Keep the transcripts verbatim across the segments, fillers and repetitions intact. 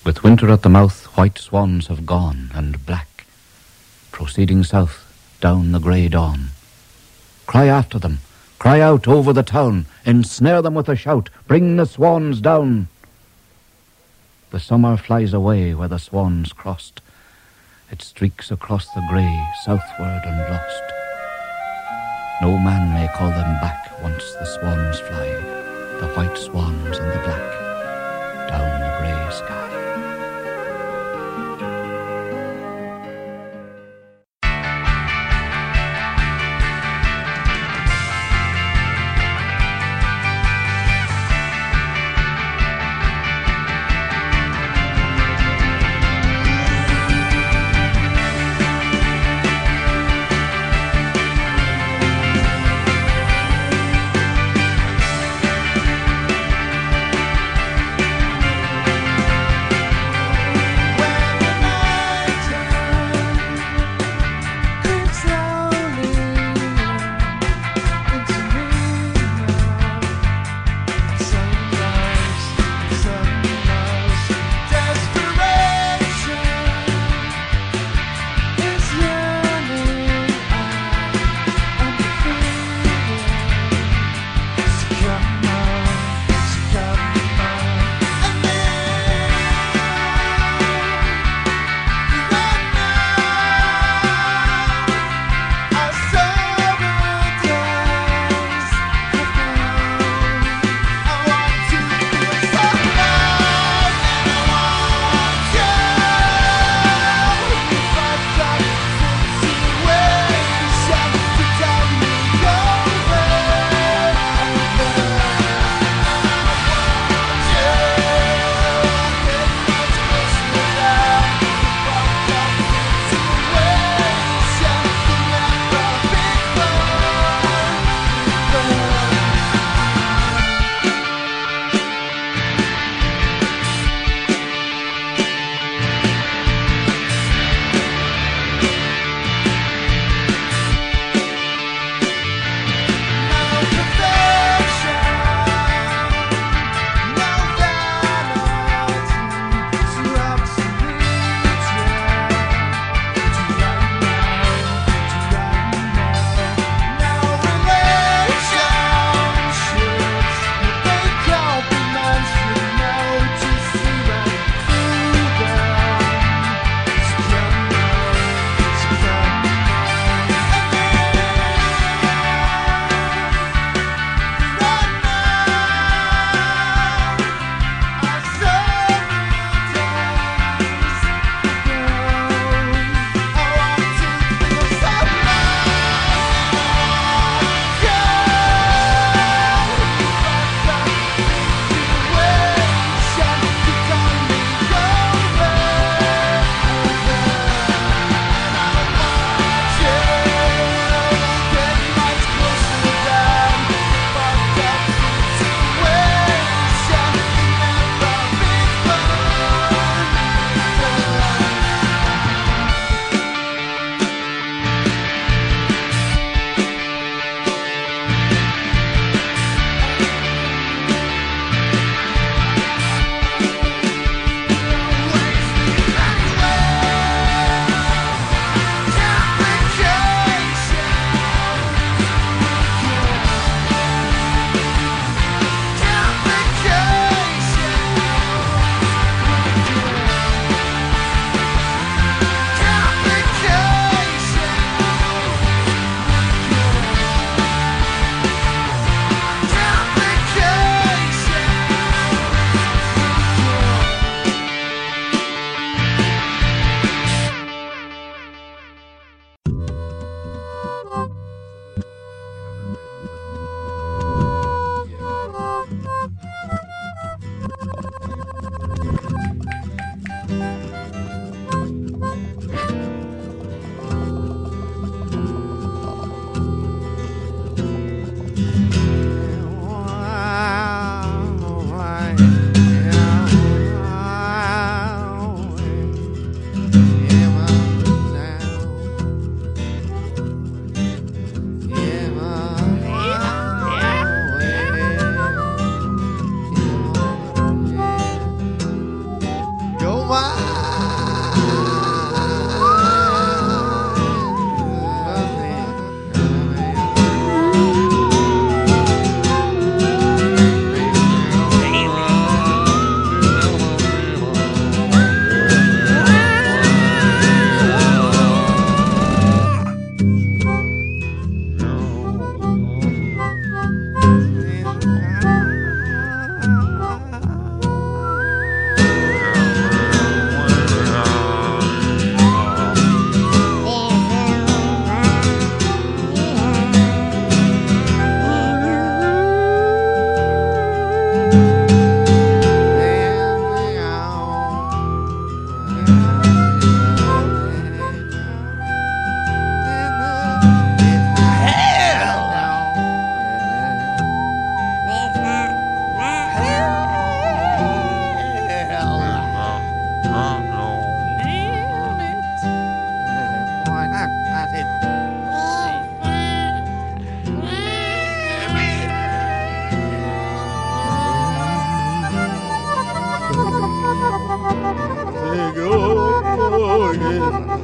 With winter at the mouth, white swans have gone, and black, proceeding south down the grey dawn. Cry after them, cry out over the town, ensnare them with a shout, bring the swans down. The summer flies away where the swans crossed. It streaks across the grey, southward and lost. No man may call them back once the swans fly, the white swans and the black, down the grey sky.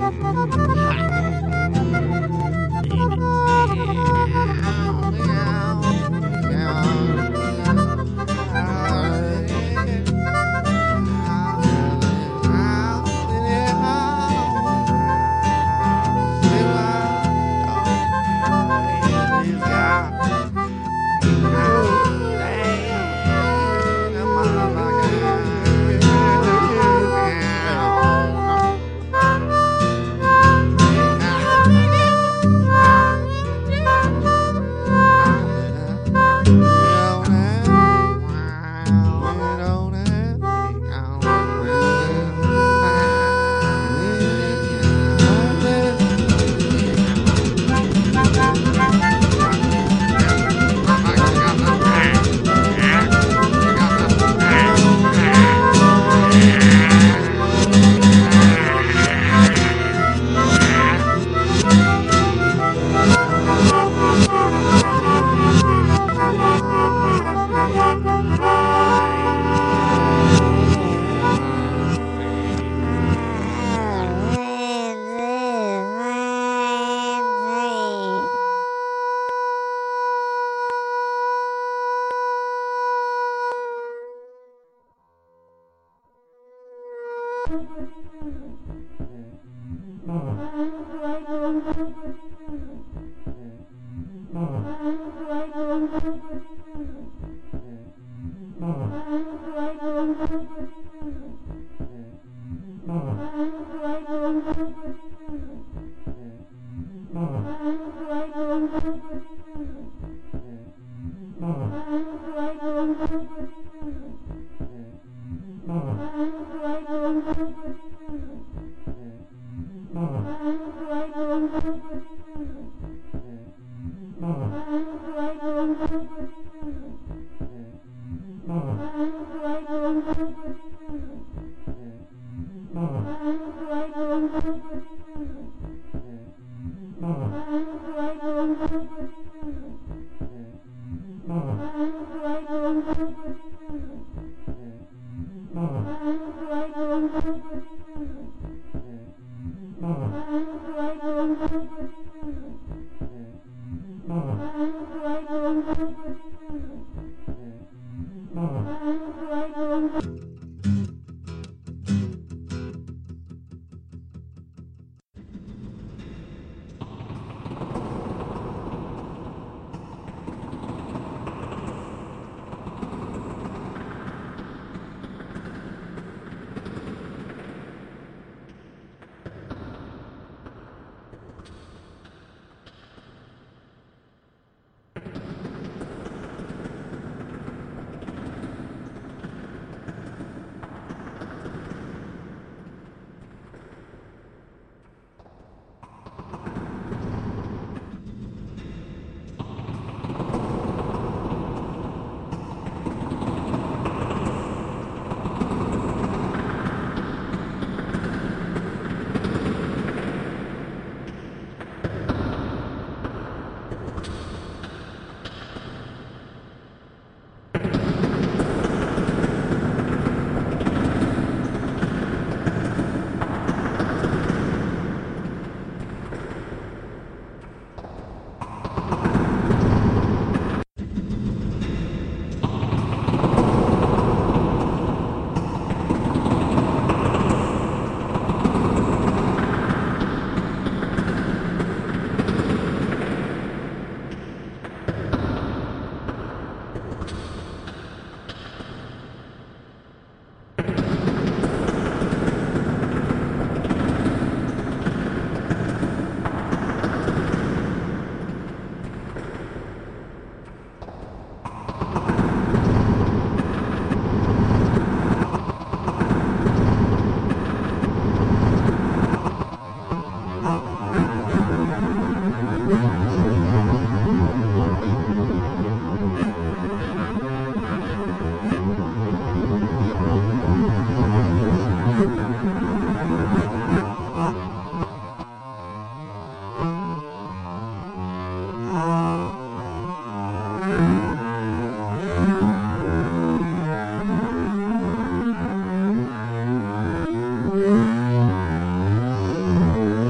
Thank you.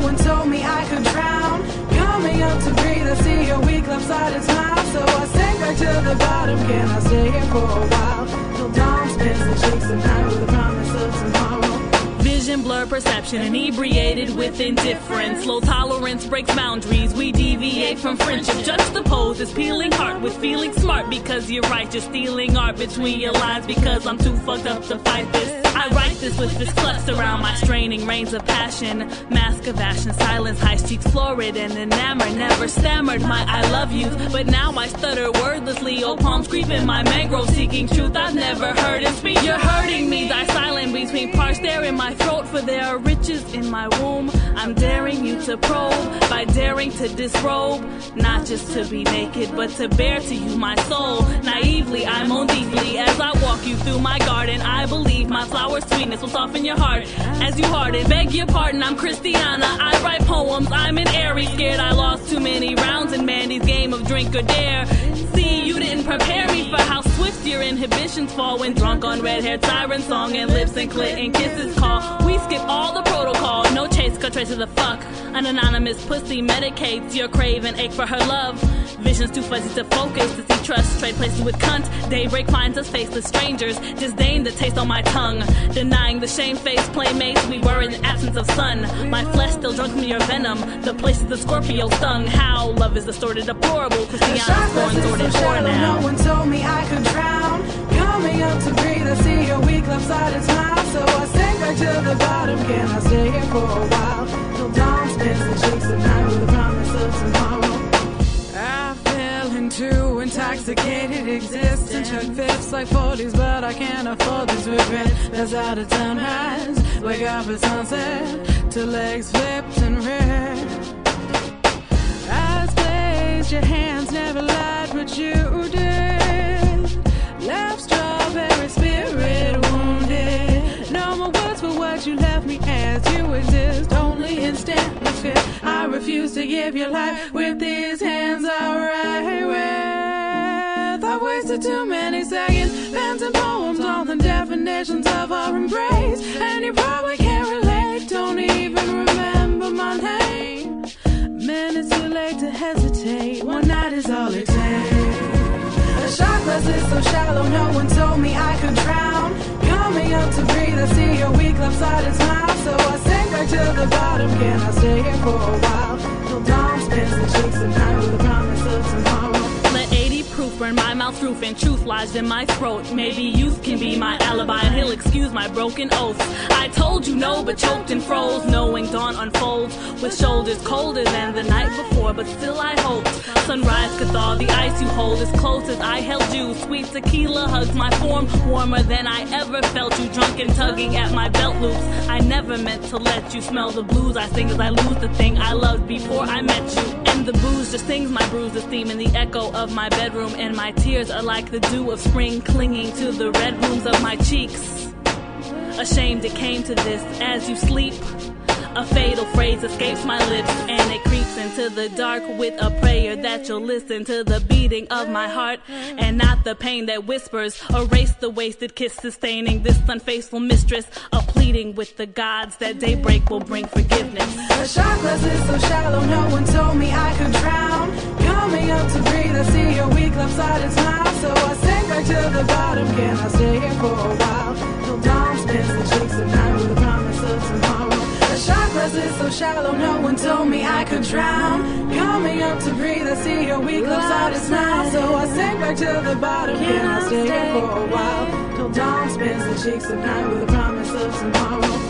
one told me I could drown. Coming up to breathe, I see your weak lopsided smile. So I sink back to the bottom. Can I stay here for a while? Till dawn spins the cheeks of night with the promise of tomorrow. Vision, blur, perception, inebriated with indifference. Low tolerance breaks boundaries. We deviate from friendship. Juxtapose this peeling heart with feeling smart. Because you're right, you're stealing art between your lines. Because I'm too fucked up to fight this. I write this with fists clutched around my straining reins of passion. Mask of ashen, silence, high cheeks florid and enamored. Never stammered my I love yous, but now I stutter wordlessly. Old palms creeping my mangrove, seeking truth I've never heard in speech. You're hurting me, die silent between parched air in my throat. For there are riches in my womb. I'm daring you to probe by daring to disrobe. Not just to be naked, but to bear to you my soul. Naively, I moan deeply as I walk you through my garden. I believe my flower sweetness will soften your heart as you harden. Beg your pardon, I'm Christiana. I write poems, I'm an Aries. Scared I lost too many rounds in Mandy's game of drink or dare. See, you didn't prepare me for how swift your inhibitions fall when drunk on red-haired siren song and lips and clit and kisses call. We skip all the protocol, no chase, cut trace to the fuck. An anonymous pussy medicates your crave and ache for her love. Visions too fuzzy to focus, to see trust, trade places with cunt. Daybreak finds us faceless strangers, disdain the taste on my tongue. Denying the shame-faced playmates we were in the absence of sun. My flesh still drunk from your venom, the places the Scorpio stung. How love is distorted, deplorable, Christiana's going sordid for now. No one told me I could drown. Coming up to breathe, I see your weak lopsided smile. So I sink back to the bottom. Can I stay here for a while? Till dawn spins the cheeks of night with the promise of tomorrow. I fell into intoxicated existence. Took fifths like forties, but I can't afford this regret. That's out of town highs. Wake up at sunset to legs flipped and red. Eyes glazed, your hands never lied, but you did. Left strawberry spirit wounded. No more words for what you left me as you exist. Only instantly fit. I refuse to give you life with these hands I write with. I wasted too many seconds, pens and poems on the definitions of our embrace. And you probably can't relate, don't even remember my name. Man, it's too late to hesitate. One night is all it takes. A shot glass is so shallow, no one told me I could drown. Coming up to breathe, I see your weak lopsided smile. So I sink back to the bottom. Can I stay here for a while? Till dawn spins the cheeks of night with the promise of tomorrow. Let eighty proof burn my mouth roof and truth lodged in my throat. Maybe youth can be my alibi and he'll excuse my broken oaths. I told you no, but choked and froze, knowing dawn unfolds with shoulders colder than the night before. But still I hoped sunrise could thaw the ice you hold as close as I held you. Sweet tequila hugs my form warmer than I ever felt you. Drunk and tugging at my belt loops. I never meant to let you smell the blues I sing as I lose the thing I loved before I met you. And the booze just sings my bruised esteem in the echo of my bedroom. And my tears are like the dew of spring clinging to the red rooms of my cheeks. Ashamed it came to this as you sleep. A fatal phrase escapes my lips and it creeps into the dark with a prayer that you'll listen to the beating of my heart and not the pain that whispers. Erase the wasted kiss sustaining this unfaithful mistress, a pleading with the gods that daybreak will bring forgiveness. A shot glass is so shallow, no one told me I could drown. Coming up to breathe, I see your weak lopsided smile. So I sink back to the bottom. Can I stay here for a while? Till dawn spins the cheeks of night with the promise of tomorrow. A shot glass is so shallow, no one told me I could drown. Coming up to breathe, I see your weak lopsided smile. So I sink back to the bottom. Can I stay here for a while? Till dawn spins the cheeks of night with the promise of tomorrow.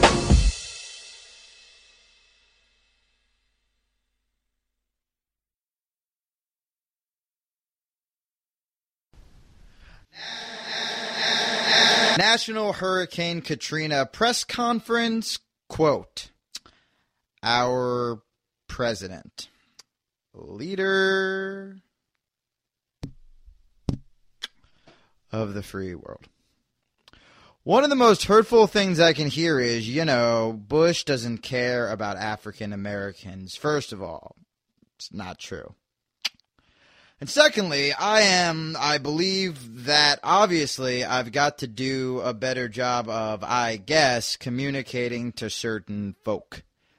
National Hurricane Katrina press conference, quote, our president, leader of the free world. One of the most hurtful things I can hear is, you know, Bush doesn't care about African Americans. First of all, it's not true. And secondly, I am, I believe that obviously I've got to do a better job of, I guess, communicating to certain folk.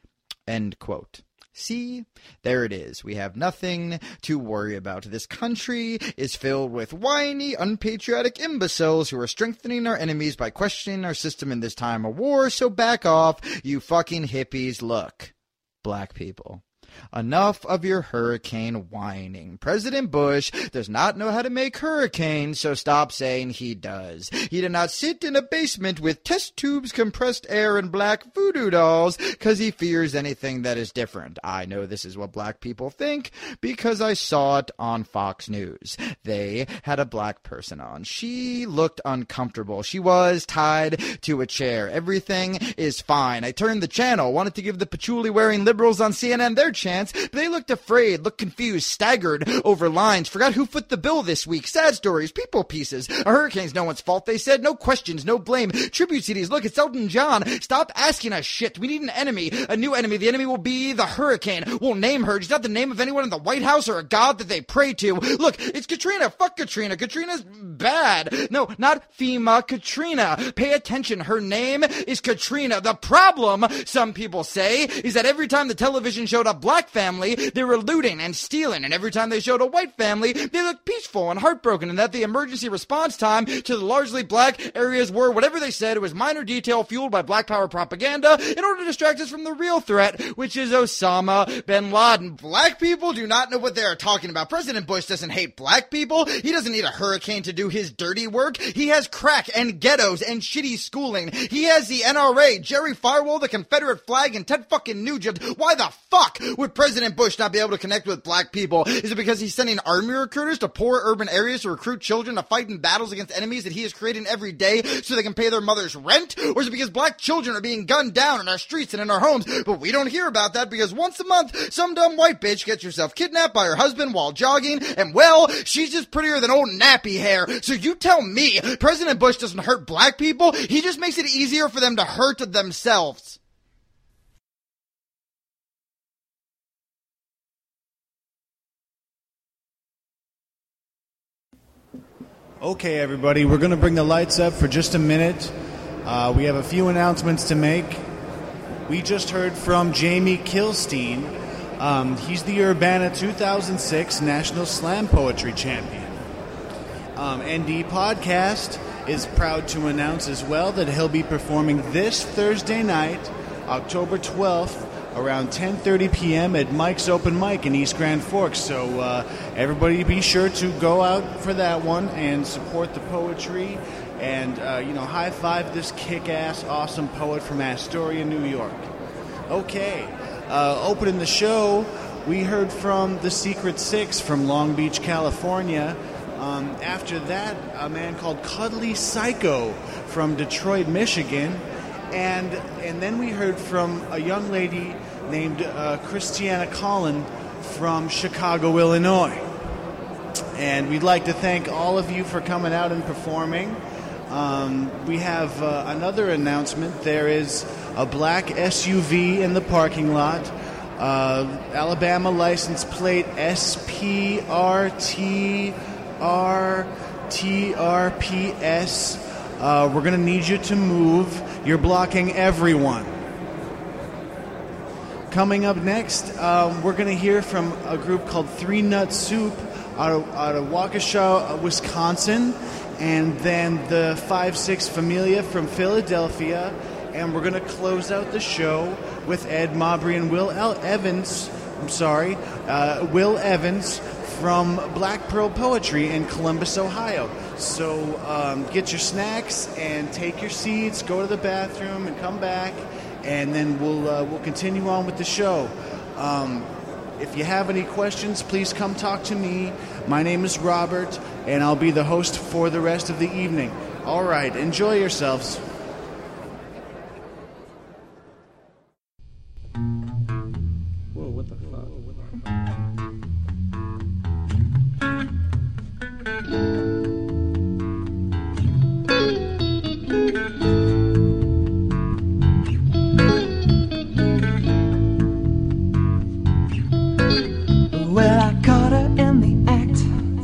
End quote. See, there it is. We have nothing to worry about. This country is filled with whiny, unpatriotic imbeciles who are strengthening our enemies by questioning our system in this time of war, so back off, you fucking hippies. Look, black people. Enough of your hurricane whining. President Bush does not know how to make hurricanes, so stop saying he does. He did not sit in a basement with test tubes, compressed air, and black voodoo dolls because he fears anything that is different. I know this is what black people think because I saw it on Fox News. They had a black person on. She looked uncomfortable. She was tied to a chair. Everything is fine. I turned the channel, wanted to give the patchouli-wearing liberals on C N N their chance, but they looked afraid, looked confused, staggered over lines, forgot who foot the bill this week, sad stories, people pieces, a hurricane's no one's fault, they said, no questions, no blame, tribute C Ds, look, it's Elton John, stop asking us shit, we need an enemy, a new enemy, the enemy will be the hurricane, we'll name her, she's not the name of anyone in the White House or a god that they pray to, look, it's Katrina, fuck Katrina, Katrina's bad, no, not FEMA, Katrina, pay attention, her name is Katrina, the problem, some people say, is that every time the television showed a black family, they were looting and stealing, and every time they showed a white family, they looked peaceful and heartbroken, and that the emergency response time to the largely black areas were, whatever they said, it was minor detail fueled by black power propaganda in order to distract us from the real threat, which is Osama bin Laden. Black people do not know what they are talking about. President Bush doesn't hate black people. He doesn't need a hurricane to do his dirty work. He has crack and ghettos and shitty schooling. He has the N R A, Jerry Falwell, the Confederate flag, and Ted fucking Nugent. Why the fuck would President Bush not be able to connect with black people? Is it because he's sending army recruiters to poor urban areas to recruit children to fight in battles against enemies that he is creating every day so they can pay their mother's rent? Or is it because black children are being gunned down in our streets and in our homes, but we don't hear about that because once a month, some dumb white bitch gets herself kidnapped by her husband while jogging, and well, she's just prettier than old nappy hair. So you tell me President Bush doesn't hurt black people? He just makes it easier for them to hurt themselves. Okay, everybody, we're going to bring the lights up for just a minute. Uh, we have a few announcements to make. We just heard from Jamie Kilstein. Um, he's the Urbana two thousand six National Slam Poetry Champion. Um, N D Podcast is proud to announce as well that he'll be performing this Thursday night, October twelfth, around ten thirty p.m. at Mike's Open Mic in East Grand Forks. So uh, everybody be sure to go out for that one and support the poetry and, uh, you know, high-five this kick-ass, awesome poet from Astoria, New York. Okay, uh, opening the show, we heard from The Secret Six from Long Beach, California. Um, after that, a man called Cuddly Psycho from Detroit, Michigan. And and then we heard from a young lady named uh, Christiana Collin from Chicago, Illinois. And we'd like to thank all of you for coming out and performing. Um, we have uh, another announcement. There is a black S U V in the parking lot. Uh, Alabama license plate S P R T R T R P S. Uh, we're going to need you to move. You're blocking everyone. Coming up next, um, we're going to hear from a group called Three Nut Soup out of, out of Waukesha, Wisconsin, and then the five six Familia from Philadelphia. And we're going to close out the show with Ed Mabry and Will L- Evans, I'm sorry, uh, Will Evans from Black Pearl Poetry in Columbus, Ohio. So um, get your snacks and take your seats, go to the bathroom and come back, and then we'll uh, we'll continue on with the show. Um, if you have any questions, please come talk to me. My name is Robert, and I'll be the host for the rest of the evening. All right, enjoy yourselves. Whoa, what the fuck? Well, I caught her in the act,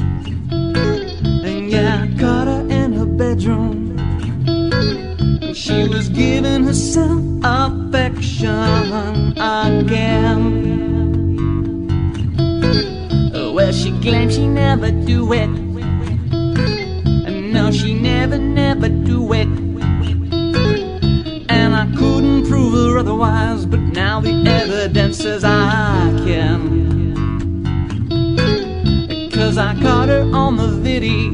and yeah, I caught her in her bedroom. She was giving herself affection. I gave claimed she never do it. No, she never, never do it. And I couldn't prove her otherwise, but now the evidence says I can. Cause I caught her on the viddy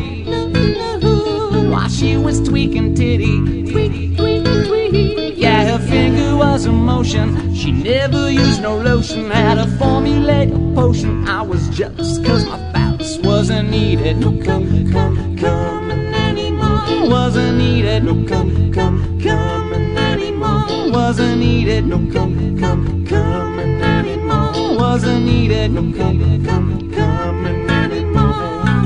while she was tweaking titty. Tweak, tweak, tweak. Yeah, her finger was in motion. She never used no lotion. Had to formulate a potion. I was jealous cause my phallus wasn't needed. No come, come, coming anymore. Wasn't needed. No come, come, coming anymore. Wasn't needed. No come, come, coming anymore. Wasn't needed. No come, come, coming anymore.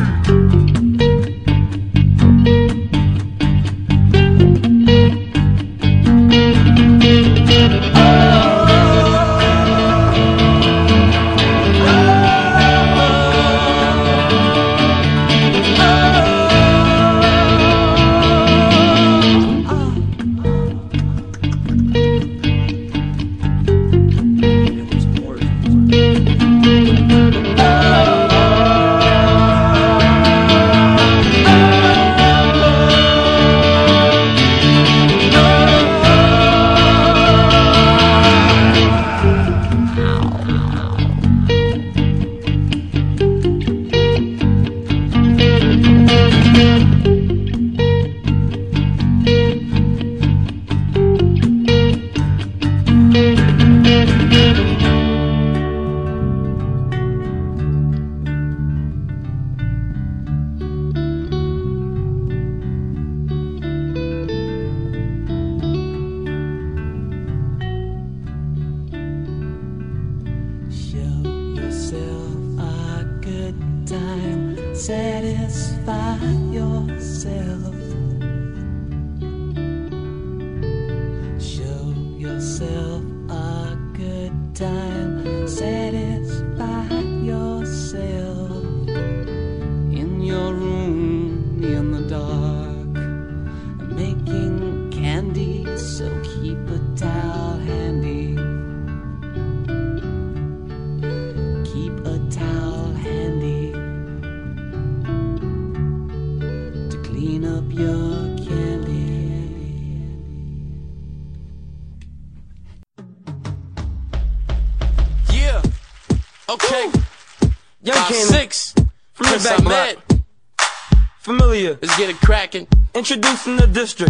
Satisfy yourself. Show yourself a good time. Satisfy yourself. In your room, in the dark, making candy, so keep a towel handy. Keep a towel handy. Clean up your candy. Yeah. Okay. Woo. Young Five, Cannon. Six. From the back med. Familiar. Let's get it cracking. Introducing the district.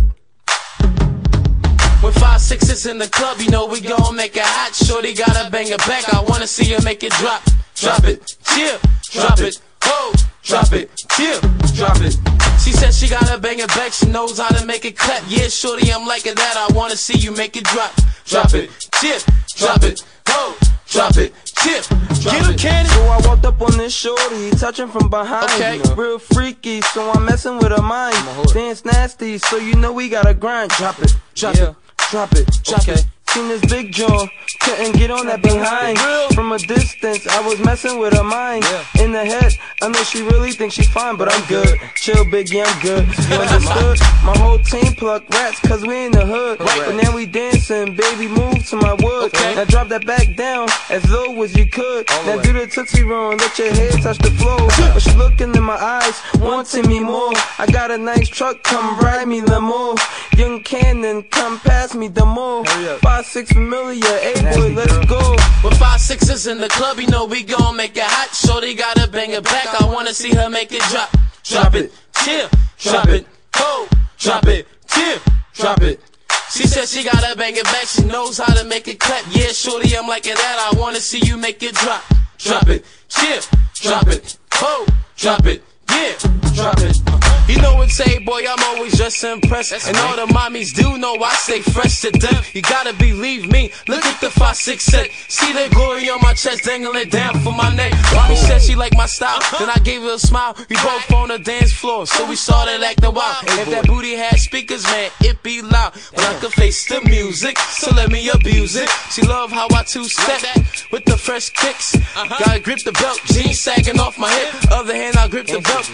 When five six is in the club, you know we gon' make it hot. Shorty gotta bang it back. I wanna see her make it drop. Drop it. Yeah. Drop it. Oh. Drop it. Yeah. Drop it. She said she got a bang it back, she knows how to make it clap. Yeah, shorty, I'm liking that, I wanna see you make it drop. Drop it, chip, drop it, ho, drop it, chip, get him, Cannon. So I walked up on this shorty, touching from behind. Okay. Real freaky, so I'm messing with her mind. Dance nasty, so you know we gotta grind. Drop it, drop yeah. it, drop it, drop okay. it. Seen this big jaw, couldn't get on that behind. From a distance, I was messing with her mind. Yeah. In the head, I know she really thinks she's fine, but I'm good. Chill, biggie, I'm good. You understood? My whole team pluck rats, cause we in the hood. But now we dancing, baby, move to my wood. Okay. Now drop that back down, as low as you could. Now do the Tootsie Roll and let your head touch the floor. But she looking in my eyes, wanting me more. I got a nice truck, come ride me the more. Young Cannon, come pass me the more. Five six familiar, hey boy, let's go. When five six is in the club, you know we gon' make it hot. Shorty gotta bang it back, I wanna see her make it drop. Drop it, chill, drop it, ho, drop it, chill, drop it. She said she gotta bang it back, she knows how to make it clap. Yeah, shorty, I'm liking that, I wanna see you make it drop. Drop it, chill, drop it, ho, drop it, yeah, drop it. You know what, say, boy, I'm always just impressed. And all the mommies do know I stay fresh to death. You gotta believe me, look at the five six set. See the glory on my chest, dangling down for my neck. Mommy said she liked my style, then I gave her a smile. We both on the dance floor, so we started acting wild. If that booty had speakers, man, it be loud. But I could face the music, so let me abuse it. She love how I two-step with the fresh kicks. Gotta grip the belt, jeans sagging off my hip. Other hand, I grip the belt.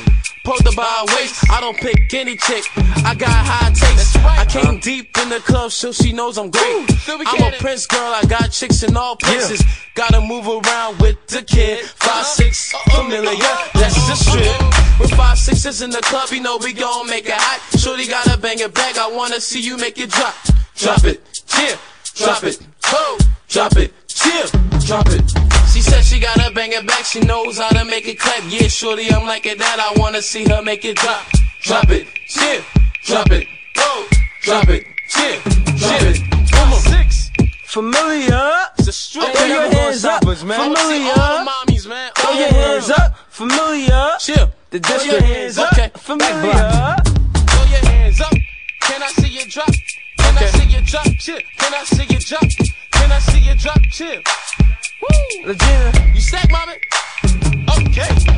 pulled the by waist. I don't pick any chick. I got high taste. I came deep in the club so she knows I'm great. I'm a Prince girl. I got chicks in all places. Gotta move around with the kid. Five six familiar. That's the strip. With five sixes in the club, you know we gon' make it hot. Shorty gotta bang it back. I wanna see you make it drop. Drop it, chill, drop it, oh, drop it, chill, drop it. She said she gotta bang it back, she knows how to make it clap. Yeah, shorty, I'm like it that, I wanna see her make it drop. Drop it, chill, drop it, oh, drop it, chill, drop it. Come on. Six. Familiar. It's a straight. Throw your hands up, man. Familiar. All the mommies, man. Throw your hands up, familiar. Chill. The district. Throw your hands up, okay. Familiar. Throw your hands up. Can I see you drop? Can I see you drop? Chill. Can I see you drop? Can I see you drop? Chill. Woo. Regina. You sack, mommy? Okay.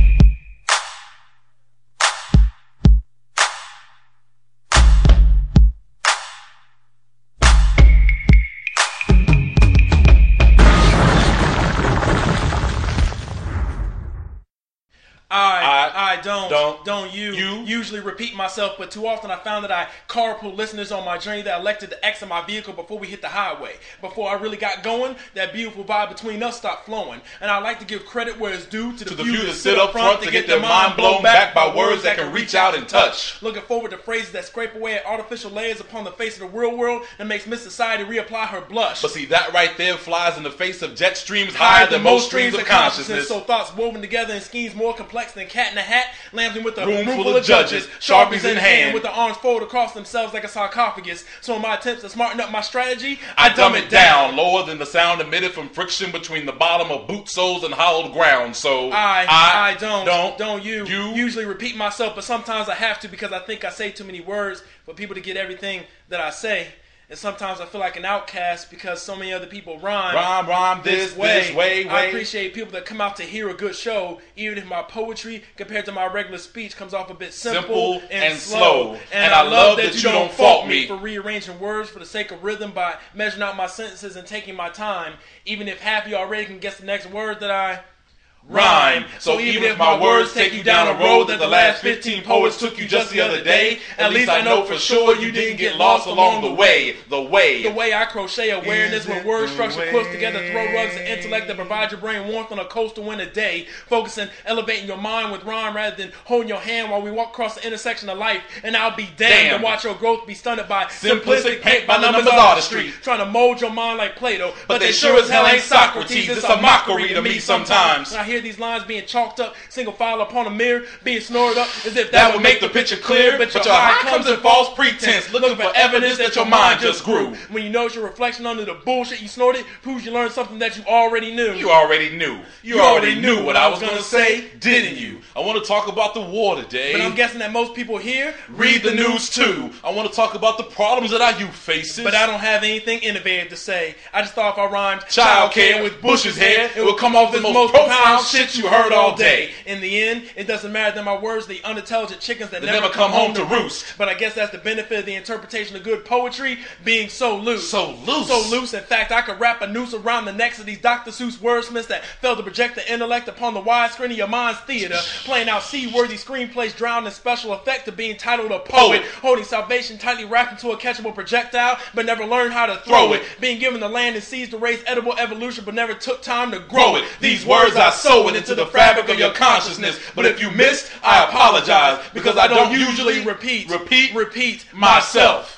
I, I don't, don't, don't you, you usually repeat myself, but too often I found that I carpool listeners on my journey that elected to exit my vehicle before we hit the highway. Before I really got going, that beautiful vibe between us stopped flowing. And I like to give credit where it's due to the, to the few that sit up front to get their mind blown back by words that can reach out and touch. Looking forward to phrases that scrape away at artificial layers upon the face of the real world and makes Miss Society reapply her blush. But see, that right there flies in the face of jet streams higher than most streams of consciousness. So thoughts woven together in schemes more complex than Cat in a Hat, lambing with a room, room full, full of judges, sharpies in hand, with the arms folded across themselves like a sarcophagus. So in my attempts to smarten up my strategy, I, I dumb it down, down, lower than the sound emitted from friction between the bottom of boot soles and hollowed ground. So I, I, I don't, don't, don't you, you usually repeat myself, but sometimes I have to because I think I say too many words for people to get everything that I say. And sometimes I feel like an outcast because so many other people rhyme. Rhyme, rhyme, this, this way. This way, way. I appreciate people that come out to hear a good show, even if my poetry, compared to my regular speech, comes off a bit simple, simple and, and slow. slow. And, and I, I love, love that, that you you don't don't fault me me for rearranging words for the sake of rhythm by measuring out my sentences and taking my time, even if half of you already can guess the next word that I... rhyme. So, so even if my words take you down a road that the last fifteen poets took you just the other day, at least I know for sure you didn't get lost along the way. The way. The way I crochet awareness when word structure close together, throw rugs and intellect that provide your brain warmth on a coastal winter day, focusing, elevating your mind with rhyme rather than holding your hand while we walk across the intersection of life. And I'll be damned Damn. to watch your growth be stunted by simplistic paint by the numbers artistry, trying to mold your mind like Plato. But, but they sure as hell ain't Socrates. It's a mockery to me sometimes. When I hear these lines being chalked up, single file upon a mirror, being snored up as if that, that would would make the picture clear. But your high comes in false pretense, looking for evidence that your mind just grew. When you notice your reflection under the bullshit you snorted, proves you learned something that you already knew. You already knew. You, you already knew what I was going to say, didn't you? I want to talk about the war today. But I'm guessing that most people here read the news too. I want to talk about the problems that our youth faces. But I don't have anything innovative to say. I just thought if I rhymed child care with Bush's hair, it would come off the most profound shit you heard all day. In the end, it doesn't matter that my words, the unintelligent chickens that they never, never come, come home to roost. But I guess that's the benefit of the interpretation of good poetry being so loose. So loose. So loose. In fact, I could wrap a noose around the necks of these Doctor Seuss wordsmiths that fail to project the intellect upon the widescreen of your mind's theater, playing out seaworthy screenplays drowned in special effect of being titled a poet, oh. holding salvation tightly wrapped into a catchable projectile, but never learned how to throw, throw it. it, being given the land and seas to raise edible evolution, but never took time to grow, grow it. These, These words I sow it into the fabric of your consciousness, but if you missed, I apologize because I don't usually repeat, repeat, repeat myself.